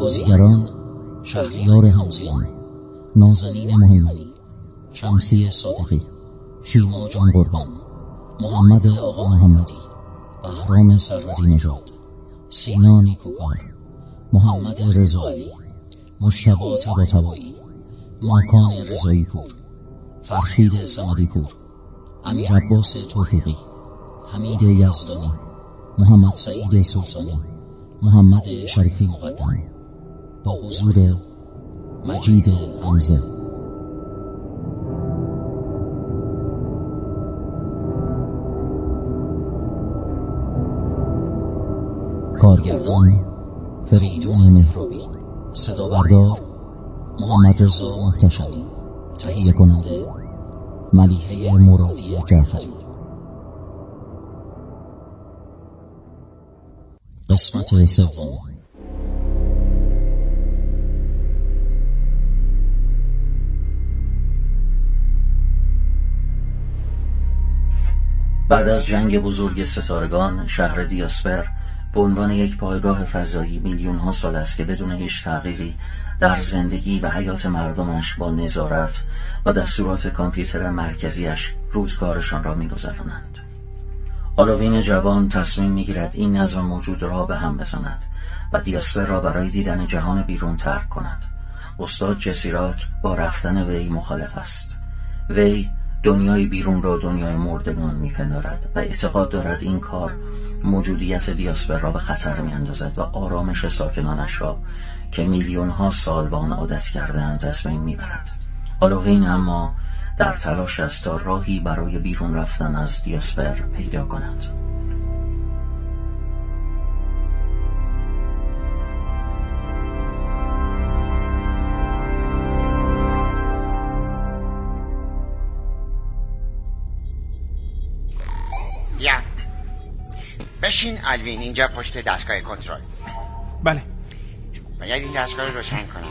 بازیگران: شهریار همزیان، نازنین مهمانی، شمسی صادقی، شیما جان قربان، محمد آقا محمدی، بهرام سروری نژاد، سینا نیکوکار، محمد رضایی، مجتبی طباطبایی، ماکان رضایی پور، فرشید صمدی پور، امیر عباس توفیقی، حمید یزدانی، محمد سعید سلطانی، محمد شریفی مقدم، با حضور مجید حمزه. کارگردان: فریدون مهرابی، صدا بردار: محمد رضا محتشمی، تهیه کننده: ملیحه مرادی جعفری. قسمت سوم. بعد از جنگ بزرگ ستارگان، شهر دیاسپر به عنوان یک پایگاه فضایی میلیون‌ها سال است که بدون هیچ تغییری در زندگی و حیات مردمش با نظارت و دستورات کامپیوتر مرکزیش روزگارشان را می‌گذرانند. آلوین جوان تصمیم می‌گیرد این نظم موجود را به هم بزند و دیاسپر را برای دیدن جهان بیرون ترک کند. استاد جسیراک با رفتن وی مخالف است. وی دنیای بیرون را دنیای مردگان می‌پندارد و اعتقاد دارد این کار موجودیت دیاسپر را به خطر می‌اندازد و آرامش ساکنانش را که میلیون‌ها سال به آن عادت کرده‌اند از بین می‌برد. آلوین اما در تلاش است تا راهی برای بیرون رفتن از دیاسپر پیدا کند. بیا بشین آلوین، اینجا پشت دستگاه کنترل. بله. باید این دستگاه رو روشن کنم.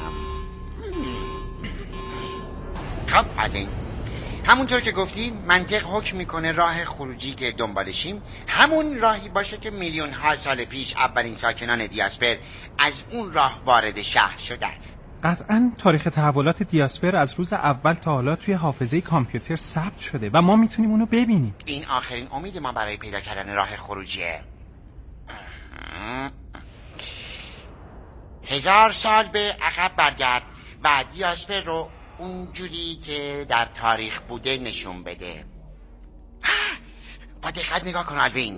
خب آلوین، همونطور که گفتی منطق حکم میکنه راه خروجی که دنبالشیم همون راهی باشه که میلیون ها سال پیش اولین ساکنان دیاسپر از اون راه وارد شهر شدن. قطعاً تاریخ تحولات دیاسپر از روز اول تا حالا توی حافظه کامپیوتر ثبت شده و ما میتونیم اونو ببینیم. این آخرین امید ما برای پیدا کردن راه خروجیه. 1000 سال به عقب برگرد و دیاسپر رو اونجوری که در تاریخ بوده نشون بده. با دقت نگاه کن آلوین.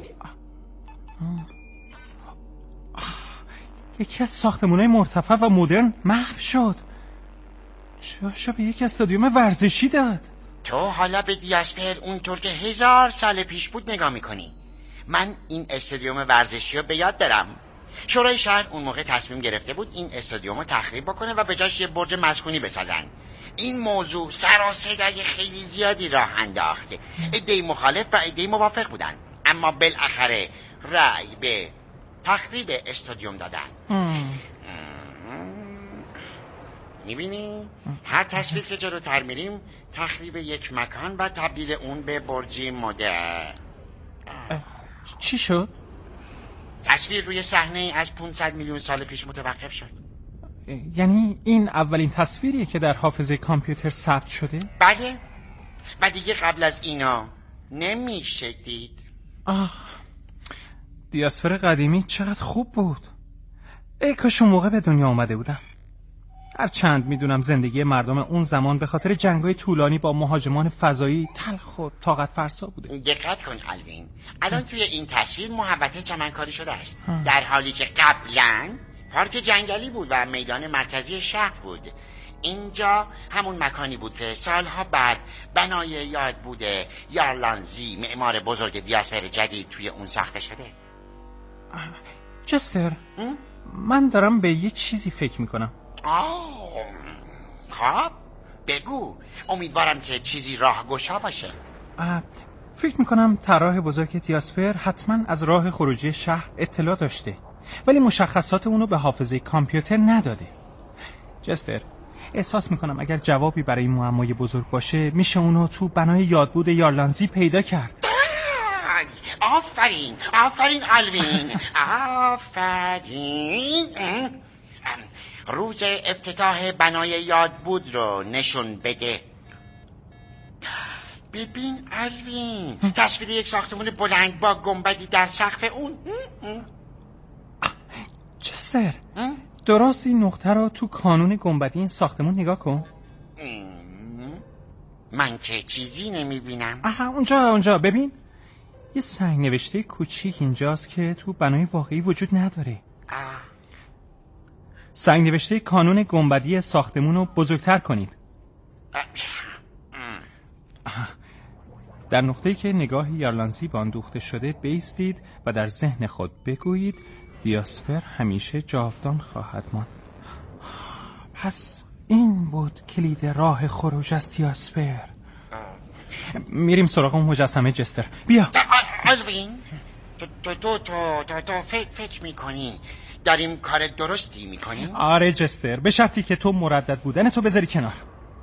یکی از ساختمان‌های مرتفع و مدرن محو شد. جاشو به یک استادیوم ورزشی داد. تو حالا به دیاسپر اونطور که 1000 سال پیش بود نگاه میکنی. من این استادیوم ورزشی رو به یاد دارم. شورای شهر اون موقع تصمیم گرفته بود این استادیوم رو تخریب بکنه و به جاش یه برج مسکونی بسازن. این موضوع سر و صدای خیلی زیادی راه انداخته. عده‌ای مخالف و عده‌ای موافق بودن، اما بالاخره رأی به تخریب استادیوم دادن. میبینی؟ هر تصویر که جلوتر میریم تخریب یک مکان و تبدیل اون به برجی مدرن. چی شد؟ تصویر روی صحنه از 500 میلیون سال پیش متوقف شد. یعنی این اولین تصویریه که در حافظه کامپیوتر ثبت شده؟ بله، و دیگه قبل از اینا نمیشه دید. دیاسپر قدیمی چقدر خوب بود. ای کاش اون موقع به دنیا آمده بودم. هرچند میدونم زندگی مردم اون زمان به خاطر جنگ‌های طولانی با مهاجمان فضایی تلخ و طاقت فرسا بوده. دقت کن آلوین، الان توی این تصویر محوطه چمنکاری شده است، در حالی که قبلا پارک جنگلی بود و میدان مرکزی شهر بود. اینجا همون مکانی بود که سالها بعد بنای یاد بوده یارلانزی، معمار بزرگ دیاسپر جدید، توی اون ساخته شده. جستر، من دارم به یه چیزی فکر میکنم. خب بگو، امیدوارم که چیزی راهگشا باشه. فکر میکنم طراح بزرگ دیاسپر حتما از راه خروجی شهر اطلاع داشته، ولی مشخصات اونو به حافظه کامپیوتر نداده. جستر، احساس میکنم اگر جوابی برای این معمای بزرگ باشه میشه اونو تو بنای یادبود یارلانزی پیدا کرد. آفرین آلوین، آفرین. روز افتتاح بنای یاد بود رو نشون بده. ببین آلوین، تصویر یک ساختمان بلند با گنبدی در سقف اون. چستر، درست این نقطه رو تو کانون گنبدی این ساختمون نگاه کن. من که چیزی نمیبینم. اونجا ببین، یه سنگ نوشته کوچیک اینجاست که تو بنای واقعی وجود نداره. سنگ نوشته کانون گنبدی ساختمون رو بزرگتر کنید. در نقطه‌ای که نگاه یارلانسی به آن دوخته شده بایستید و در ذهن خود بگویید دیاسپر همیشه جاودان خواهد ماند. پس این بود کلید راه خروج از دیاسپر. میریم سراغ اون مجسمه جستر. بیا. آلوین، تو فکر میکنی داریم کار درستی میکنیم؟ آره جستر، به شرطی که تو مردد بودن تو بذاری کنار.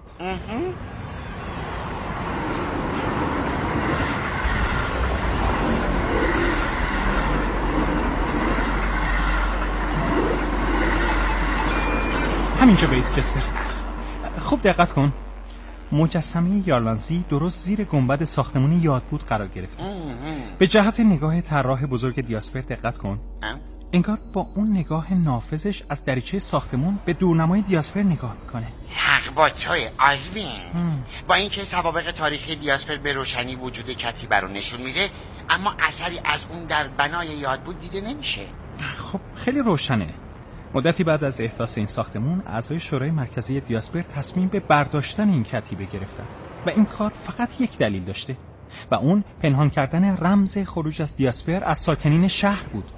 همینجا بیست جستر. خوب دقت کن. مجسمه یارلانسی درست زیر گنبد ساختمون یادبود قرار گرفته. به جهت نگاه طراح بزرگ دیاسپر دقت کن. انگار با اون نگاه نافذش از دریچه ساختمون به دورنمای دیاسپر نگاه میکنه. حق با توی آلوین. با اینکه سوابق تاریخی دیاسپر به روشنی وجود کتیبه رو نشون میده، اما اثری از اون در بنای یادبود دیده نمیشه. خب خیلی روشنه. مدتی بعد از احداث این ساختمون، اعضای شورای مرکزی دیاسپر تصمیم به برداشتن این کتیبه گرفتن و این کار فقط یک دلیل داشته و اون پنهان کردن رمز خروج از دیاسپر از ساکنین شهر بود.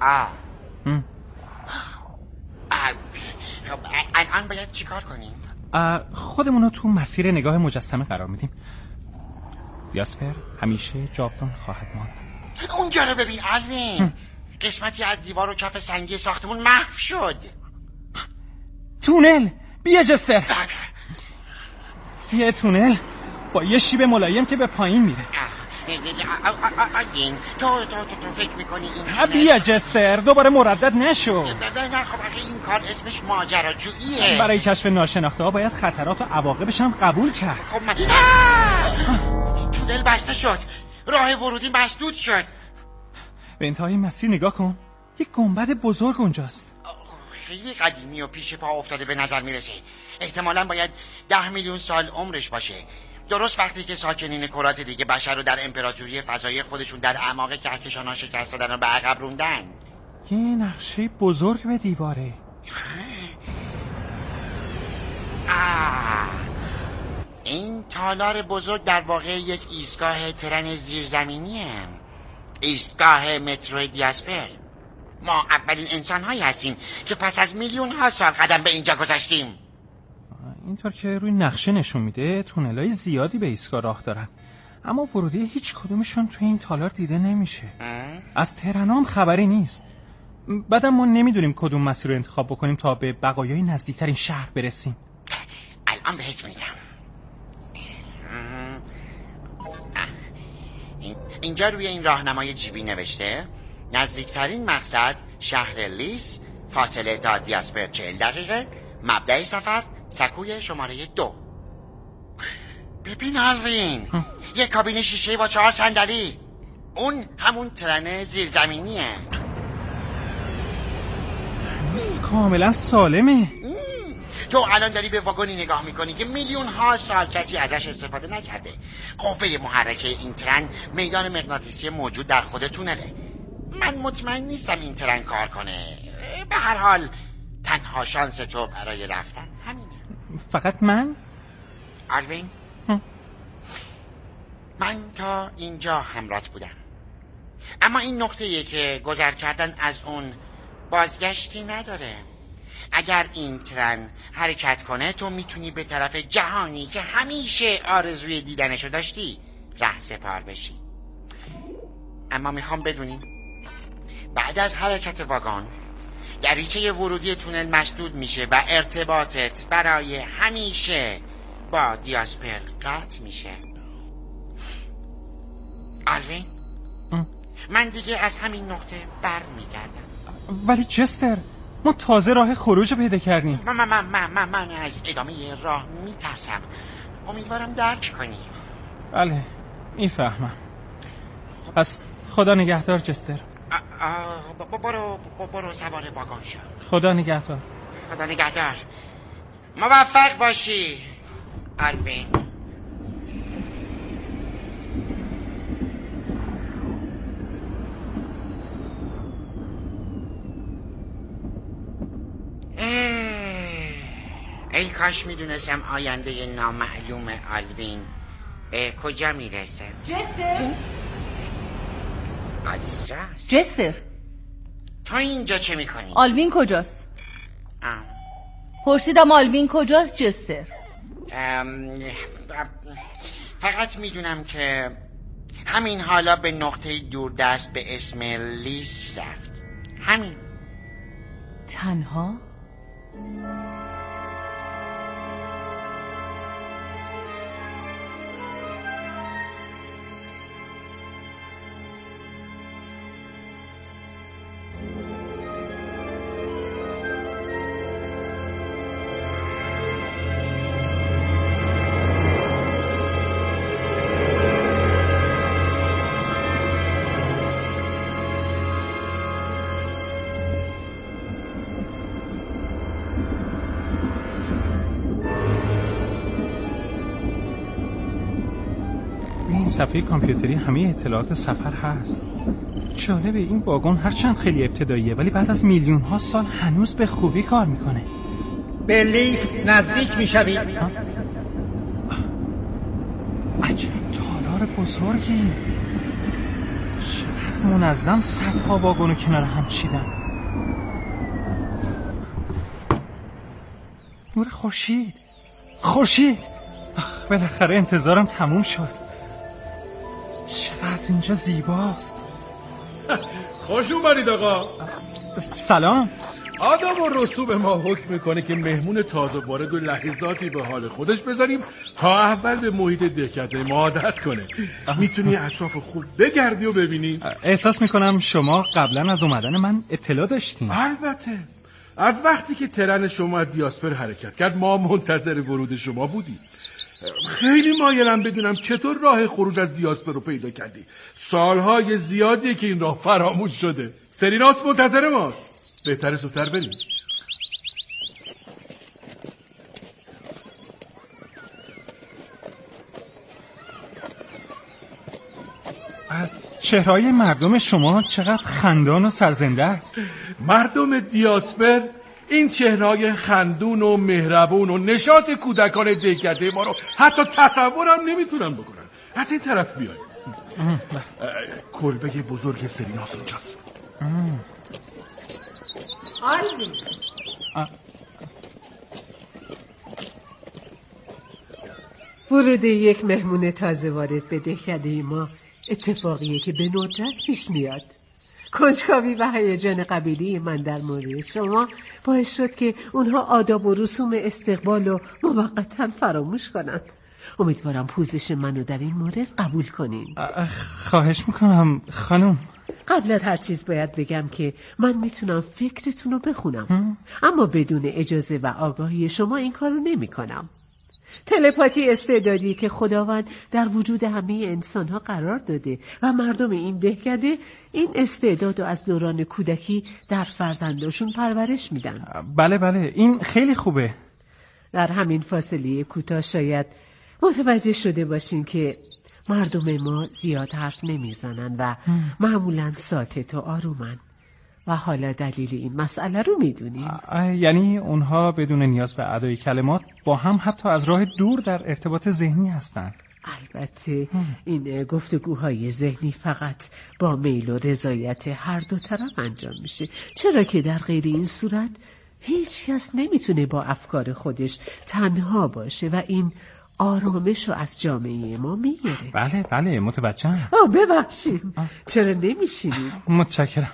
الان باید چیکار کنیم؟ خودمونو تو مسیر نگاه مجسمه قرار میدیم. دیاسپر همیشه جاودان خواهد ماند. اونجا رو ببین آلوین. قسمتی از دیوار و کف سنگی ساختمون محو شد. تونل. بیا جستر. یه تونل با یه شیب ملایم که به پایین میره. تو فکر میکنی این تونل؟ بیا جستر، دوباره مردد نشو. نه خب این کار اسمش ماجراجوییه. برای کشف ناشناخته ها باید خطرات و عواقبش هم قبول کرد. خب من تونل بسته شد، راه ورودی مسدود شد. به انتهای مسیر نگاه کن، یک گنبد بزرگ اونجاست. خیلی قدیمی و پیش پا افتاده به نظر میرسه. احتمالاً باید 10 میلیون سال عمرش باشه. درست وقتی که ساکنین کرات دیگه بشر رو در امپراتوری فضایی خودشون در اعماق کهکشان‌ها شکست دادن و به عقب روندن. یه نقشه بزرگ به دیواره. این تالار بزرگ در واقع یک ایستگاه ترن زیرزمینیه. ایستگاه مترو دیاسپر. ما اولین انسان‌هایی هستیم که پس از میلیون ها سال قدم به اینجا گذاشتیم. اینطور که روی نقشه نشون میده تونل‌های زیادی به ایستگاه راه دارن، اما ورودی هیچ کدومشون توی این تالار دیده نمیشه. از ترنام خبری نیست. بعدم ما نمیدونیم کدوم مسیر رو انتخاب بکنیم تا به بقایای نزدیکترین شهر برسیم. الان بهت میگم. اینجا روی این راهنمای جیبی نوشته نزدیکترین مقصد شهر لیس، فاصله تا دیاسپر 40 دقیقه، مبدأ سفر سکوی شماره 2. ببین آلوین، یک کابین شیشه با 4 صندلی. اون همون ترن زیرزمینیه. هنوز کاملا سالمه. تو الان داری به واگنی نگاه میکنی که میلیون ها سال کسی ازش استفاده نکرده. قوه محرکه این ترن میدان مغناطیسی موجود در خود تونله. من مطمئن نیستم این ترن کار کنه. به هر حال تنها شانس تو برای رفتن همینه. فقط من؟ آلوین، من تا اینجا همراهت بودم، اما این نقطه‌ایه که گذر کردن از اون بازگشتی نداره. اگر این ترن حرکت کنه تو میتونی به طرف جهانی که همیشه آرزوی دیدنشو داشتی رهسپار بشی. اما میخوام بدونی بعد از حرکت واگن دریچه ورودی تونل مسدود میشه و ارتباطت برای همیشه با دیاسپر قطع میشه. آلوین، من دیگه از همین نقطه بر میگردم. ولی جستر، ما تازه راه خروج رو پیدا کردیم. من از ادامه راه میترسم. امیدوارم درک کنی. بله میفهمم. پس خدا نگهدار جستر. برو سوار واگن شو. خدا نگهدار. خدا نگهدار. موفق باشی آلوین. ای کاش میدونستم آینده نامعلوم آلوین به کجا میرسه. جستر. آلیستراس. جستر تو اینجا چه میکنی؟ آلوین کجاست؟ پرسیدم آلوین کجاست جستر؟ فقط میدونم که همین حالا به نقطه دوردست به اسم لیس رفت. همین. تنها؟ این صفحه کامپیوتری همه اطلاعات سفر هست. جالبه این واگن هرچند خیلی ابتداییه ولی بعد از میلیون ها سال هنوز به خوبی کار میکنه. به لیس نزدیک میشوی. عجب تالار بزرگی. چقدر منظم صدها واگن رو کنار هم چیدن. نور خورشید. بالاخره انتظارم تموم شد. چقدر اینجا زیباست. خوش اومدید آقا. سلام. آداب و رسوم ما حکم میکنه که مهمون تازه وارد و لحظاتی به حال خودش بذاریم تا اول به محیط دهکده ما عادت کنه. میتونی اطراف خوب بگردی و ببینی. احساس میکنم شما قبلا از اومدن من اطلاع داشتین. البته از وقتی که ترن شما از دیاسپر حرکت کرد ما منتظر ورود شما بودیم. خیلی مایلم بدونم چطور راه خروج از دیاسپر رو پیدا کردی. سالهای زیادیه که این راه فراموش شده. سریناس منتظر ماست. بهتره زودتر بریم. چهرهای مردم شما چقدر خندان و سرزنده است. مردم دیاسپر این چهرهای خندون و مهربون و نشاط کودکان دهکده ما رو حتی تصورم نمیتونن بکنن. از این طرف بیاید. کلبه بزرگ سریناس اونجاست. آلوین ورود یک مهمون تازه وارد به دهکده ما اتفاقیه که به ندرت پیش میاد. کنجکاوی و هیجان قبیلی من در مورد شما باعث شد که اونها آداب و رسوم استقبال رو موقتا فراموش کنن. امیدوارم پوزش منو در این مورد قبول کنین. خواهش میکنم خانم. قبل از هر چیز باید بگم که من میتونم فکرتون رو بخونم اما بدون اجازه و آگاهی شما این کارو نمی کنم. تلپاتی استعدادی که خداوند در وجود همه انسانها قرار داده و مردم این دهکده این استعداد رو از دوران کودکی در فرزنداشون پرورش میدن. بله این خیلی خوبه. در همین فاصله کوتاه شاید متوجه شده باشین که مردم ما زیاد حرف نمیزنن و معمولا ساکت و آرومن و حالا دلیل این مسئله رو میدونیم. یعنی اونها بدون نیاز به ادای کلمات با هم حتی از راه دور در ارتباط ذهنی هستن. البته این گفتگوهای ذهنی فقط با میل و رضایت هر دو طرف انجام میشه، چرا که در غیر این صورت هیچ کس نمیتونه با افکار خودش تنها باشه و این آرامش رو از جامعه ما میگیره. بله متوجهم. ببخشید چرا نمیشینید؟ متشکرم.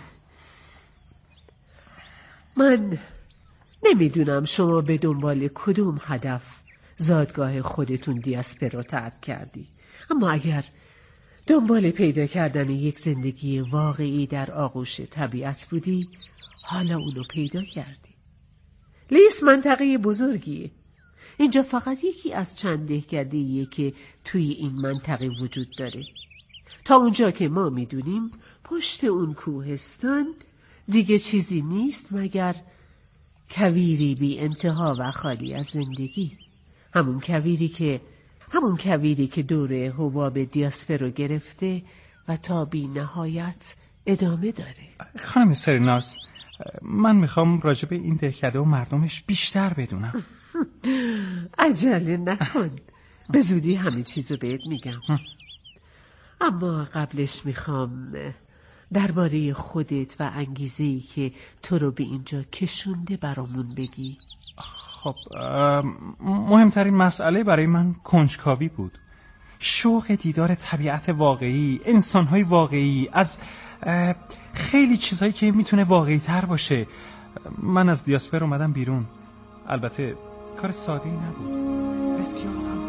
من نمیدونم شما به دنبال کدوم هدف زادگاه خودتون دیاسپر رو ترک کردی، اما اگر دنبال پیدا کردن یک زندگی واقعی در آغوش طبیعت بودی، حالا اونو پیدا کردی. لیس منطقه بزرگیه. اینجا فقط یکی از چند دهکده‌ایه که توی این منطقه وجود داره. تا اونجا که ما میدونیم پشت اون کوهستان دیگه چیزی نیست مگر کویری بی انتها و خالی از زندگی. همون کویری که دور حباب دیاسپر رو گرفته و تا بی نهایت ادامه داره. خانم سرینارس، من میخوام راجع به این دهکده و مردمش بیشتر بدونم. عجله نکن، به زودی همه چیزو بهت میگم. اما قبلش میخوام درباره خودت و انگیزه‌ای که تو رو به اینجا کشونده برامون بگی. خب مهمترین مسئله برای من کنجکاوی بود. شوق دیدار طبیعت واقعی، انسانهای واقعی، از خیلی چیزایی که میتونه واقعی تر باشه. من از دیاسپر اومدم بیرون. البته کار ساده‌ای نبود، بسیار هم.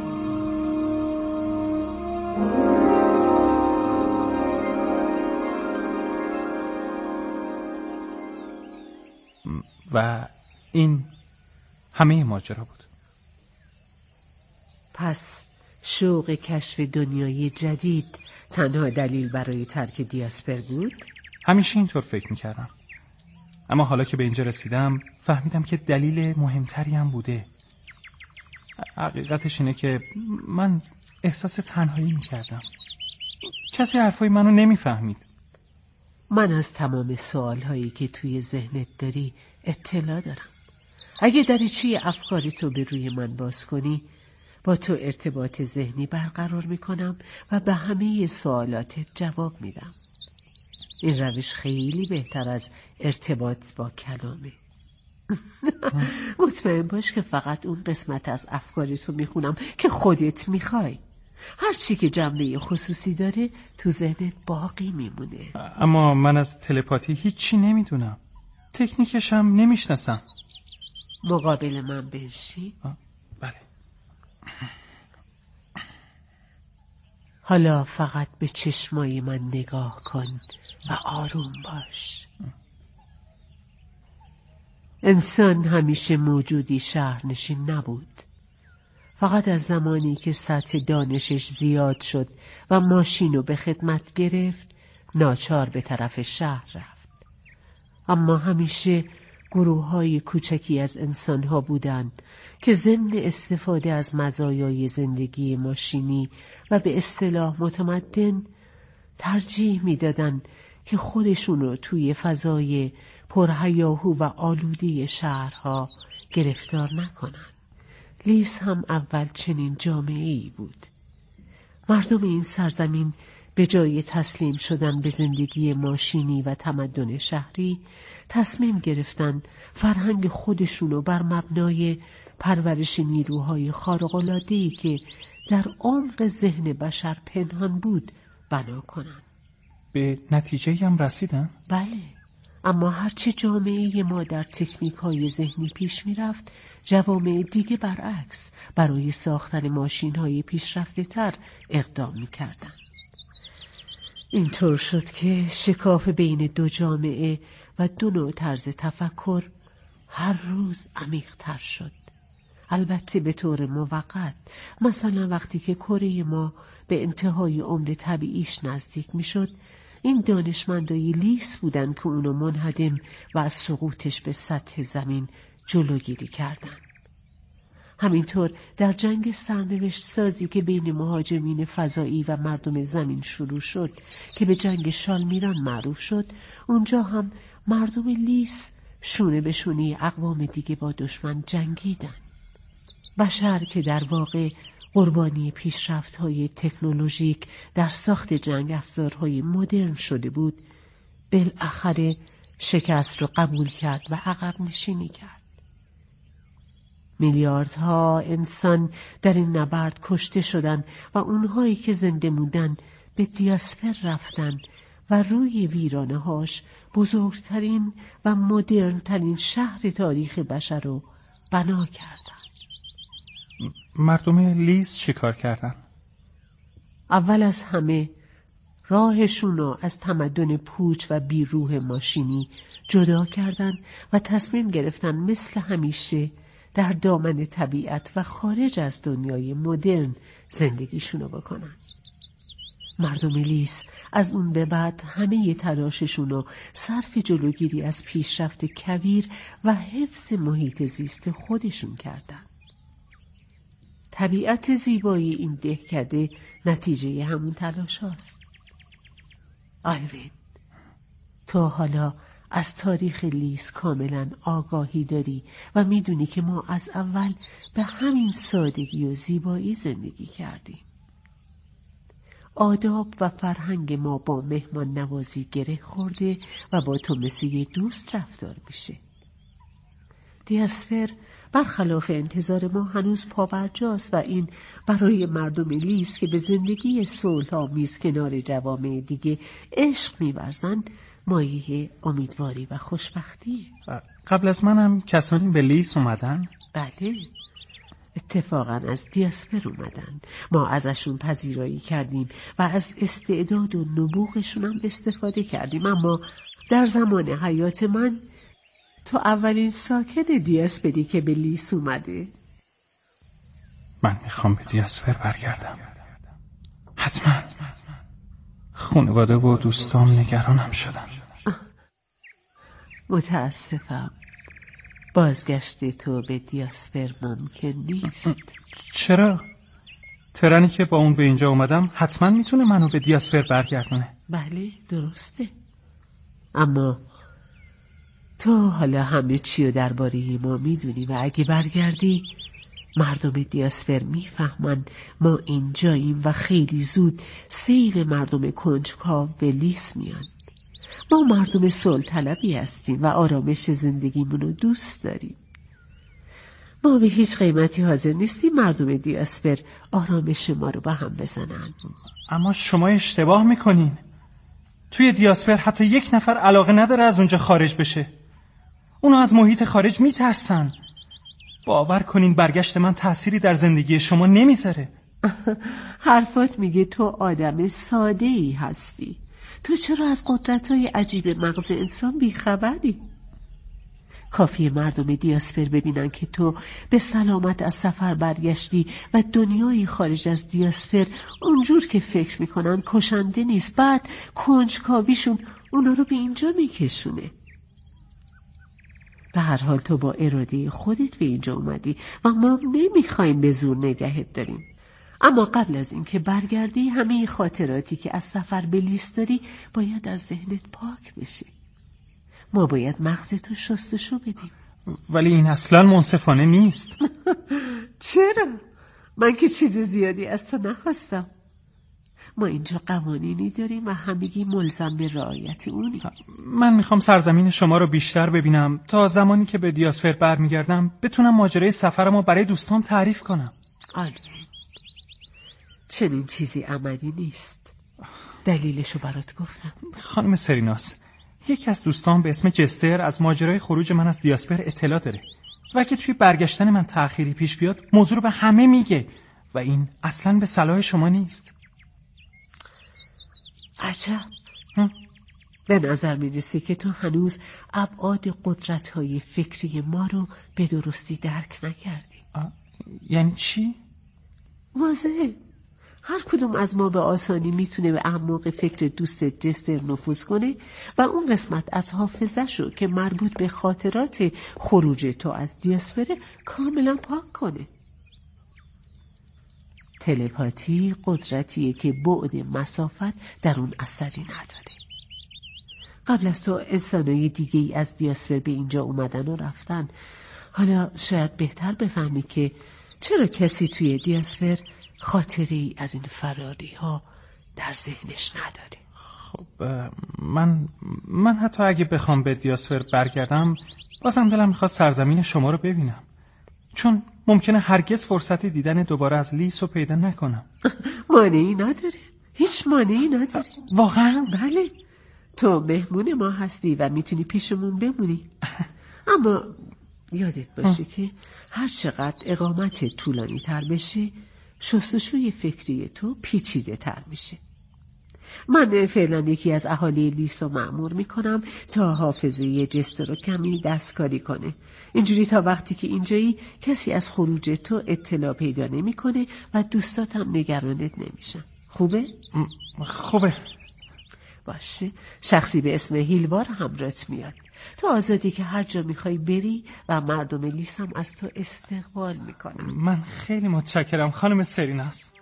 و این همه ماجرا بود. پس شوق کشف دنیای جدید تنها دلیل برای ترک دیاسپر بود؟ همیشه اینطور فکر میکردم، اما حالا که به اینجا رسیدم فهمیدم که دلیل مهمتری هم بوده. حقیقتش اینه که من احساس تنهایی میکردم. کسی حرفای منو نمیفهمید. من از تمام سوالهایی که توی ذهنت داری اطلاع دارم. اگه دریچه افکارتو به روی من باز کنی، با تو ارتباط ذهنی برقرار میکنم و به همه سوالاتت جواب میدم. این روش خیلی بهتر از ارتباط با کلامه. مطمئن باش که فقط اون قسمت از افکارتو میخونم که خودت میخوای. هر چی که جنبه خصوصی داره تو ذهنت باقی میمونه. اما من از تلپاتی هیچی نمیدونم، تکنیکش هم نمیشناسم. مقابل من بنشین. بله. حالا فقط به چشمای من نگاه کن و آروم باش. انسان همیشه موجودی شهرنشین نبود. فقط از زمانی که سطح دانشش زیاد شد و ماشینو به خدمت گرفت، ناچار به طرف شهر رفت. اما همیشه گروه‌های کوچکی از انسان‌ها بودند که ضمن استفاده از مزایای زندگی ماشینی و به اصطلاح متمدن ترجیح می‌دادند که خودشونو توی فضای پرهیاهو و آلوده شهرها گرفتار نکنن. لیس هم اول چنین جامعه‌ای بود. مردم این سرزمین به جای تسلیم شدن به زندگی ماشینی و تمدن شهری، تصمیم گرفتن فرهنگ خودشونو بر مبنای پرورش نیروهای خارق‌العاده‌ای که در عمق ذهن بشر پنهان بود بنا کنن. به نتیجه هم رسیدن؟ بله، اما هرچه جامعه ما در تکنیک‌های ذهنی پیش می‌رفت، جوامع دیگه برعکس برای ساختن ماشین‌های پیشرفته‌تر اقدام می‌کردند. اینطور شد که شکاف بین دو جامعه و دو نوع طرز تفکر هر روز عمیق‌تر شد. البته به طور موقت. مثلا وقتی که کره ما به انتهای عمر طبیعیش نزدیک می‌شد، این دانشمندای لیس بودن که اونو منهدم و از سقوطش به سطح زمین جلوگیری کردن. همینطور در جنگ سرنوشت سازی که بین مهاجمین فضایی و مردم زمین شروع شد که به جنگ شالمیران معروف شد، اونجا هم مردم لیس شونه به شونه اقوام دیگه با دشمن جنگیدن. بشر که در واقع قربانی پیشرفت‌های تکنولوژیک در ساخت جنگ افزارهای مدرن شده بود، بالاخره شکست رو قبول کرد و عقب نشینی کرد. میلیاردها انسان در این نبرد کشته شدند و اونهایی که زنده موندن به دیاسپر رفتن و روی ویرانه‌هاش بزرگترین و مدرن‌ترین شهر تاریخ بشر رو بنا کردند. مردم لیس چی کار کردن؟ اول از همه راهشون رو از تمدن پوچ و بیروح ماشینی جدا کردن و تصمیم گرفتن مثل همیشه در دامن طبیعت و خارج از دنیای مدرن زندگیشونو بکنن. مردم لیس از اون به بعد همه تلاششونو صرف جلوگیری از پیشرفت کویر و حفظ محیط زیست خودشون کردن. طبیعت زیبایی این دهکده نتیجه همون تلاش هاست. آلوین، تو حالا از تاریخ لیس کاملا آگاهی داری و میدونی که ما از اول به همین سادگی و زیبایی زندگی کردیم. آداب و فرهنگ ما با مهمان نوازی گره خورده و با تو مثل یه دوست رفتار میشه. دیاسپر برخلاف انتظار ما هنوز پابرجاست و این برای مردم لیس که به زندگی صلح‌آمیز کنار جوامع دیگه عشق می‌ورزن مایه امیدواری و خوشبختیه. قبل از منم کسانی به لیس اومدن؟ بله، اتفاقا از دیاسپر اومدن. ما ازشون پذیرایی کردیم و از استعداد و نبوغشون هم استفاده کردیم، اما در زمان حیات من تو اولین ساکن دیاسپری که به لیس اومده. من میخوام به دیاسپر برگردم. حتما. خانواده و دوستام نگرانم شدن. متاسفم، بازگشت تو به دیاسپر ممکن نیست. چرا؟ ترنی که با اون به اینجا اومدم حتما میتونه منو به دیاسپر برگردونه. بله درسته، اما تو حالا همه چی رو درباره ما میدونی و اگه برگردی مردم دیاسپر میفهمن ما اینجاییم و خیلی زود سیل مردم کنجکاو به لیس میان. ما مردم صلح طلبی هستیم و آرامش زندگیمون رو دوست داریم. ما به هیچ قیمتی حاضر نیستیم مردم دیاسپر آرامش ما رو به هم بزنن. اما شما اشتباه میکنین. توی دیاسپر حتی یک نفر علاقه نداره از اونجا خارج بشه. اونا از محیط خارج میترسن. باور کنین برگشت من تأثیری در زندگی شما نمیذاره. حرفات میگه تو آدم ساده‌ای هستی. تو چرا از قدرت‌های عجیب مغز انسان بیخبری؟ کافیه مردم دیاسپر ببینن که تو به سلامت از سفر برگشتی و دنیای خارج از دیاسپر اونجور که فکر میکنن کشنده نیست. بعد کنجکاویشون اونا رو به اینجا میکشونه. به هر حال تو با اراده خودت به اینجا اومدی و ما نمیخوایم به زور نگهت داریم. اما قبل از اینکه برگردی همه خاطراتی که از سفر به لیس داری باید از ذهنت پاک بشه. ما باید مغزتو شستشو بدیم. ولی این اصلا منصفانه نیست. چرا؟ من که چیز زیادی از تو نخواستم. ما اینجا قوانینی داریم و همگی ملزم به رعایت اونی. من میخوام سرزمین شما رو بیشتر ببینم تا زمانی که به دیاسپر برمیگردم بتونم ماجرای سفرمو برای دوستام تعریف کنم. آلوین، چنین چیزی عملی نیست. دلیلشو برات گفتم. خانم سریناس، یکی از دوستان به اسم جستر از ماجرای خروج من از دیاسپر اطلاع داره و اگه توی برگشتن من تأخیری پیش بیاد موضوع رو به همه میگه و این اصلاً به صلاح شما نیست. عجب. به نظر میرسه که تو هنوز ابعاد قدرت‌های فکری ما رو به درستی درک نکردی. یعنی چی؟ واضحه. هر کدوم از ما به آسانی میتونه به اعماق فکر دوست جستر نفوذ کنه و اون قسمت از حافظه‌شو که مربوط به خاطرات خروج تو از دیاسپر کاملا پاک کنه. تلپاتی قدرتیه که بعد مسافت در اون اثری نداره. قبل از تو انسانای دیگه‌ای از دیاسپر به اینجا اومدن و رفتن. حالا شاید بهتر بفهمی که چرا کسی توی دیاسپر خاطری از این فراری ها در ذهنش نداره. خب من حتی اگه بخوام به دیاسپر برگردم بازم دلم میخواد سرزمین شما رو ببینم، چون ممکنه هرگز فرصتی دیدن دوباره از لیس رو پیدا نکنم. مانعی نداره، هیچ مانعی نداره. واقعا؟ بله، تو مهمون ما هستی و میتونی پیشمون بمونی. اما یادت باشه که هر چقدر اقامت طولانی تر بشه شستشوی فکری تو پیچیده تر میشه. من فعلا یکی از اهالی لیس رو مأمور میکنم تا حافظه جستر رو کمی دستکاری کنه. اینجوری تا وقتی که اینجایی کسی از خروج تو اطلاع پیدا نمیکنه و دوستاتم نگرانت نمیشن. خوبه؟ خوبه. باشه. شخصی به اسم هیلوار همراهت میاد. تو آزادی که هر جا میخوای بری و مردم لیس هم از تو استقبال میکنن. من خیلی متشکرم خانم سریناس.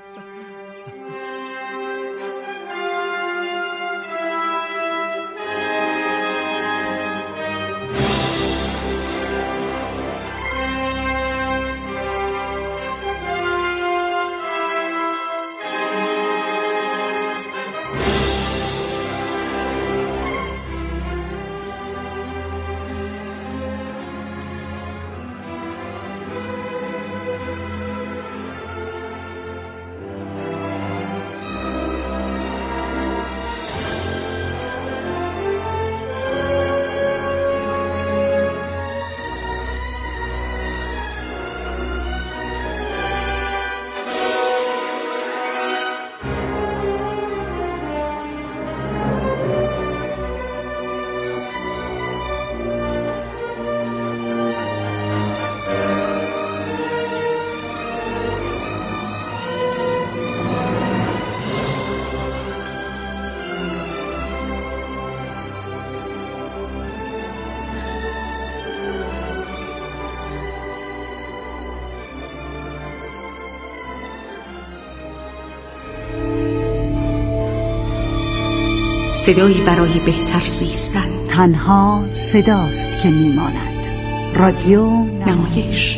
صدایی برای بهتر زیستن. تنها صداست که میماند. رادیو نمایش.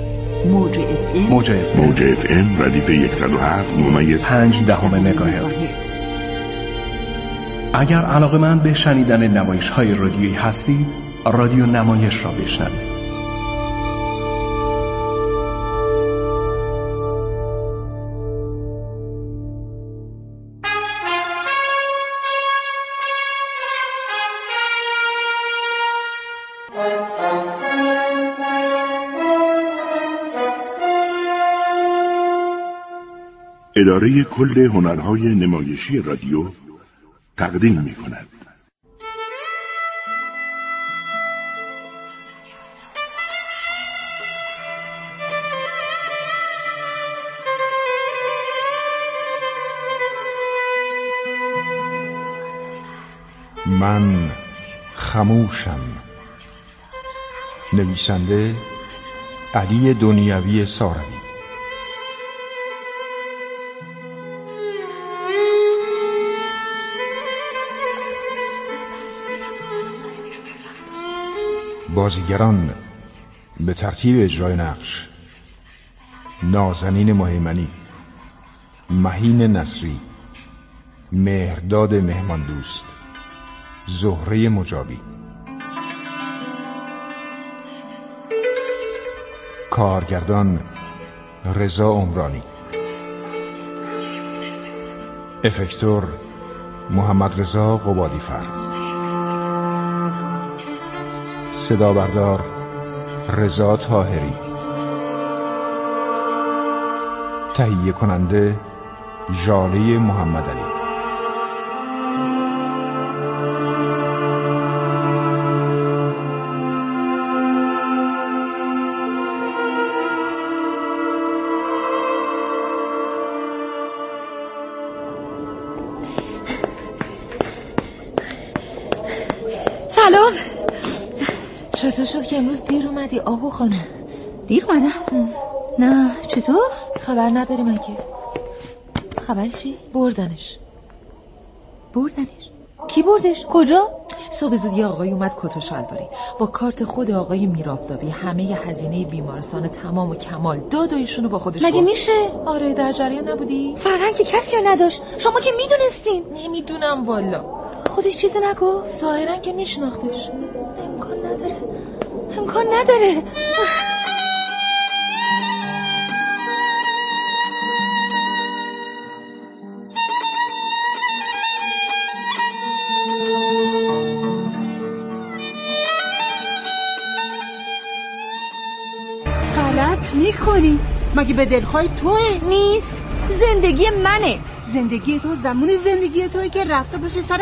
موج اف ام ردیف 107.5 مگاهرتز. اگر علاقه‌مند به شنیدن نمایش‌های رادیویی هستید، رادیو نمایش را بشنوید. اداره کل هنرهای نمایشی رادیو تقدیم می‌کند. من خموشم. نویسنده علی دنیوی ساروی. بازیگران به ترتیب اجرای نقش: نازنین مهیمنی، مهین نصری، مهرداد مهمان دوست، زهره مجابی. کارگردان رضا عمرانی. افکتور محمد رضا قبادی‌فر. صدا بردار رضا طاهری. تهیه کننده ژاله محمد علی. سلام. چطور شد که امروز دیر اومدی آهو خانم؟ دیر اومدم؟ نه چطور؟ خبر نداری مگه؟ خبر چی؟ بردنش. کی بردش؟ کجا؟ صبح زود یه آقای اومد کت و شلواری با کارت خود آقای میرافتابی، همه ی هزینه بیمارستان تمام و کمال، دادایشونو با خودش مگه میشه؟ آره در جریان نبودی؟ فرهنگ کسی رو نداشت، شما که میدونستین. نمیدونم والا. خودش چیزی نگفت؟ ظاهرا که میشناختش. امکان نداره. غلط میکنی. مگه به دلخواه توه؟ نیست، زندگی منه. زندگی تو زمانی زندگی توی که رفته باشه سر